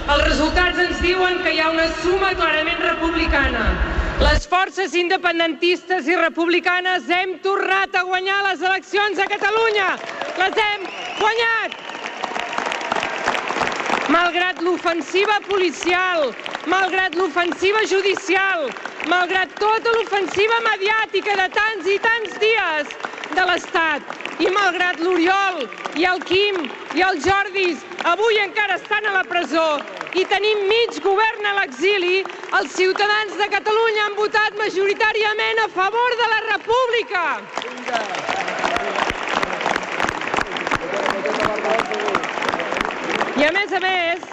Els resultats ens diuen que hi ha una suma clarament republicana. Les forces independentistes i republicanes hem tornat a guanyar les eleccions a Catalunya. Les hem guanyat! Malgrat l'ofensiva policial, malgrat l'ofensiva judicial, malgrat tota l'ofensiva mediàtica de tants i tants dies de l'Estat, i malgrat l'Oriol i el Quim i el Jordis avui encara estan a la presó i tenim mig govern a l'exili, els ciutadans de Catalunya han votat majoritàriament a favor de la República. I a més,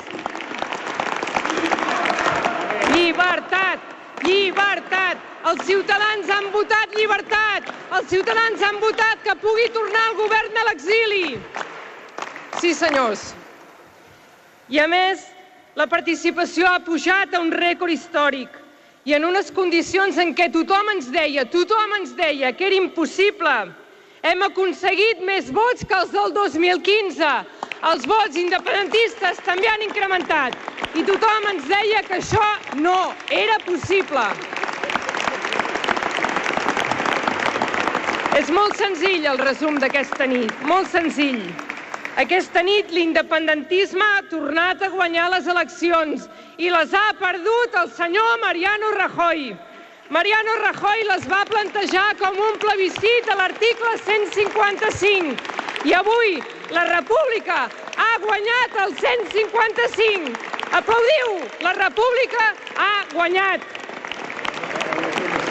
llibertat, llibertat. Els ciutadans han votat llibertat. Els ciutadans han votat que pugui tornar el govern a l'exili. Sí, senyors. I a més, la participació ha pujat a un rècord històric i en unes condicions en què tothom ens deia que era impossible. Hem aconseguit més vots que els del 2015. Els vots independentistes també han incrementat i tothom ens deia que això no era possible. És molt senzill el resum d'aquesta nit, molt senzill. Aquesta nit l'independentisme ha tornat a guanyar les eleccions i les ha perdut el senyor Mariano Rajoy. Mariano Rajoy les va plantejar com un plebiscit a l'article 155 i avui la República ha guanyat el 155. Aplaudiu! La República ha guanyat.